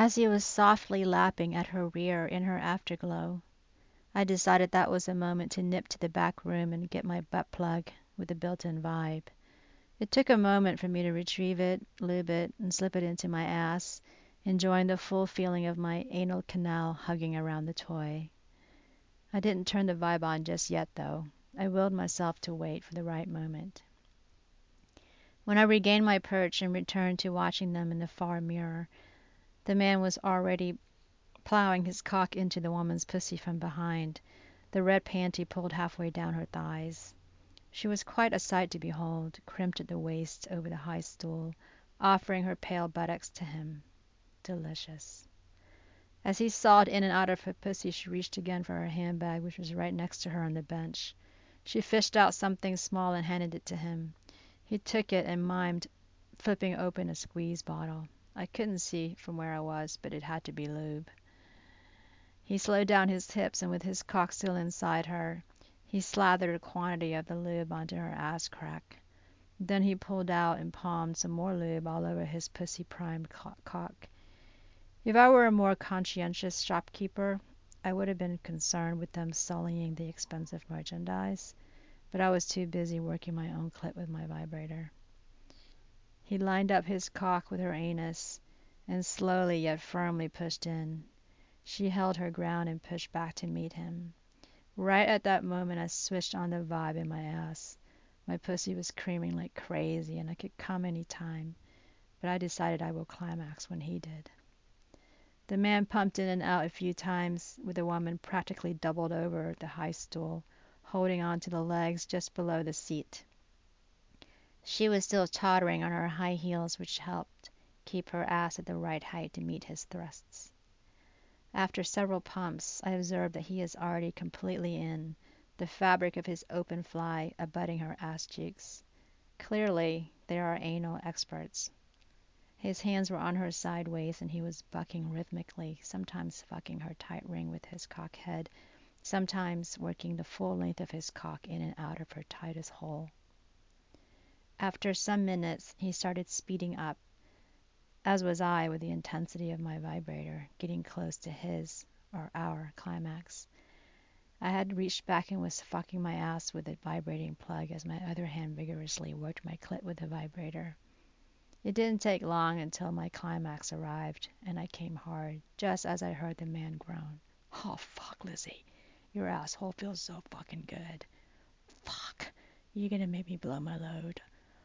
as he was softly lapping at her rear in her afterglow. I decided that was a moment to nip to the back room and get my butt plug with the built-in vibe. It took a moment for me to retrieve it, lube it, and slip it into my ass, enjoying the full feeling of my anal canal hugging around the toy. I didn't turn the vibe on just yet, though. I willed myself to wait for the right moment. When I regained my perch and returned to watching them in the far mirror, the man was already plowing his cock into the woman's pussy from behind, the red panty pulled halfway down her thighs. She was quite a sight to behold, crimped at the waist over the high stool, offering her pale buttocks to him. Delicious. As he sawed in and out of her pussy, she reached again for her handbag, which was right next to her on the bench. She fished out something small and handed it to him. He took it and mimed flipping open a squeeze bottle. I couldn't see from where I was, but it had to be lube. He slowed down his hips, and with his cock still inside her, he slathered a quantity of the lube onto her ass crack. Then he pulled out and palmed some more lube all over his pussy-primed cock. If I were a more conscientious shopkeeper, I would have been concerned with them sullying the expensive merchandise, but I was too busy working my own clit with my vibrator. He lined up his cock with her anus and slowly yet firmly pushed in. She held her ground and pushed back to meet him. Right at that moment, I switched on the vibe in my ass. My pussy was creaming like crazy, and I could come any time, but I decided I would climax when he did. The man pumped in and out a few times, with the woman practically doubled over the high stool, holding on to the legs just below the seat. She was still tottering on her high heels, which helped keep her ass at the right height to meet his thrusts. After several pumps, I observed that he is already completely in, the fabric of his open fly abutting her ass cheeks. Clearly, they are anal experts. His hands were on her side waist, and he was bucking rhythmically, sometimes fucking her tight ring with his cock head, sometimes working the full length of his cock in and out of her tightest hole. After some minutes, he started speeding up, as was I with the intensity of my vibrator, getting close to his, or our, climax. I had reached back and was fucking my ass with the vibrating plug as my other hand vigorously worked my clit with the vibrator. It didn't take long until my climax arrived, and I came hard, just as I heard the man groan. "Oh, fuck, Lizzie. Your asshole feels so fucking good. Fuck. You're gonna make me blow my load."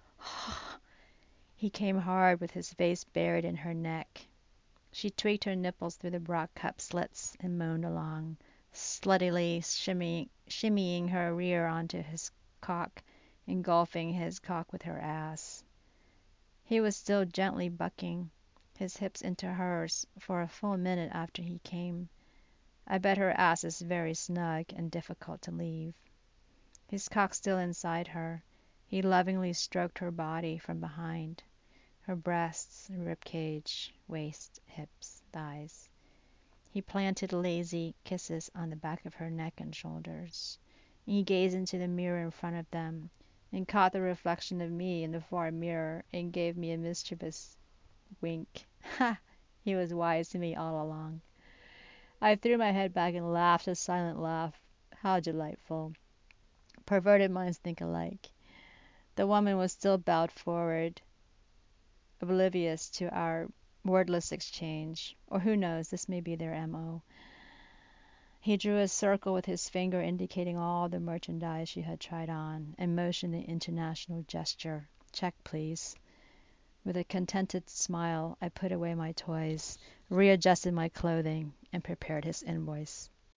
He came hard with his face buried in her neck. She tweaked her nipples through the bra cup slits and moaned along, sluttily shimmying her rear onto his cock, engulfing his cock with her ass. He was still gently bucking his hips into hers for a full minute after he came. I bet her ass is very snug and difficult to leave. His cock still inside her, he lovingly stroked her body from behind, her breasts, rib cage, waist, hips, thighs. He planted lazy kisses on the back of her neck and shoulders. He gazed into the mirror in front of them and caught the reflection of me in the far mirror and gave me a mischievous wink. Ha! He was wise to me all along. I threw my head back and laughed a silent laugh. How delightful. Perverted minds think alike. The woman was still bowed forward, oblivious to our wordless exchange. Or who knows, this may be their M.O. He drew a circle with his finger indicating all the merchandise she had tried on, and motioned the international gesture. "Check, please." With a contented smile, I put away my toys, readjusted my clothing, and prepared his invoice.